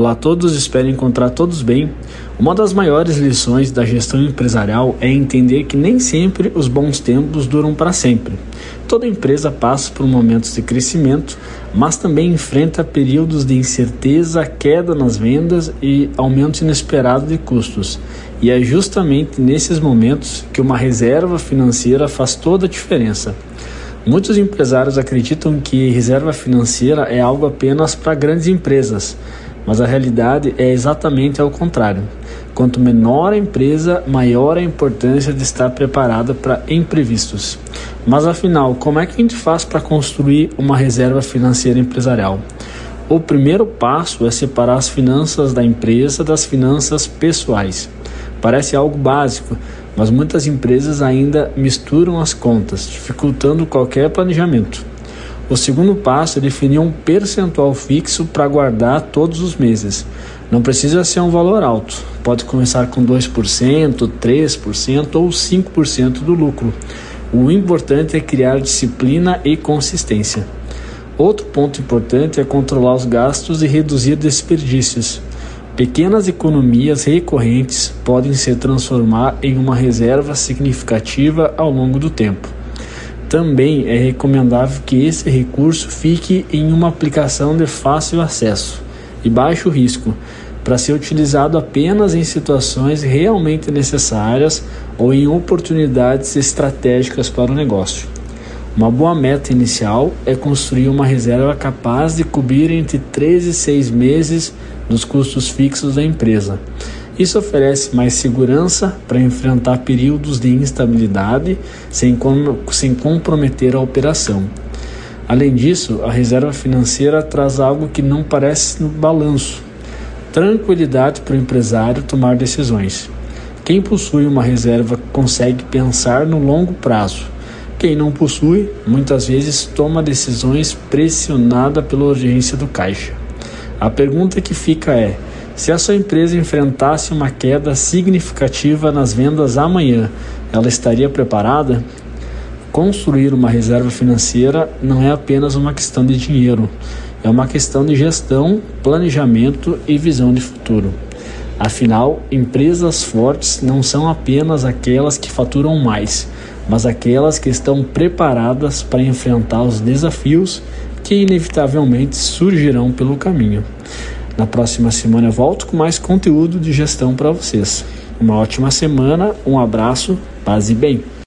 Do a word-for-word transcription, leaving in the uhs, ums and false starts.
Olá a todos, espero encontrar todos bem. Uma das maiores lições da gestão empresarial é entender que nem sempre os bons tempos duram para sempre. Toda empresa passa por momentos de crescimento, mas também enfrenta períodos de incerteza, queda nas vendas e aumento inesperado de custos. E é justamente nesses momentos que uma reserva financeira faz toda a diferença. Muitos empresários acreditam que reserva financeira é algo apenas para grandes empresas, mas a realidade é exatamente ao contrário. Quanto menor a empresa, maior a importância de estar preparada para imprevistos. Mas afinal, como é que a gente faz para construir uma reserva financeira empresarial? O primeiro passo é separar as finanças da empresa das finanças pessoais. Parece algo básico, mas muitas empresas ainda misturam as contas, dificultando qualquer planejamento. O segundo passo é definir um percentual fixo para guardar todos os meses. Não precisa ser um valor alto, pode começar com dois por cento, três por cento ou cinco por cento do lucro. O importante é criar disciplina e consistência. Outro ponto importante é controlar os gastos e reduzir desperdícios. Pequenas economias recorrentes podem se transformar em uma reserva significativa ao longo do tempo. Também é recomendável que esse recurso fique em uma aplicação de fácil acesso e baixo risco, para ser utilizado apenas em situações realmente necessárias ou em oportunidades estratégicas para o negócio. Uma boa meta inicial é construir uma reserva capaz de cobrir entre três e seis meses dos custos fixos da empresa. Isso oferece mais segurança para enfrentar períodos de instabilidade sem, com, sem comprometer a operação. Além disso, a reserva financeira traz algo que não parece no balanço: tranquilidade para o empresário tomar decisões. Quem possui uma reserva consegue pensar no longo prazo. Quem não possui, muitas vezes toma decisões pressionada pela urgência do caixa. A pergunta que fica é: se a sua empresa enfrentasse uma queda significativa nas vendas amanhã, ela estaria preparada? Construir uma reserva financeira não é apenas uma questão de dinheiro, é uma questão de gestão, planejamento e visão de futuro. Afinal, empresas fortes não são apenas aquelas que faturam mais, mas aquelas que estão preparadas para enfrentar os desafios que inevitavelmente surgirão pelo caminho. Na próxima semana eu volto com mais conteúdo de gestão para vocês. Uma ótima semana, um abraço, paz e bem.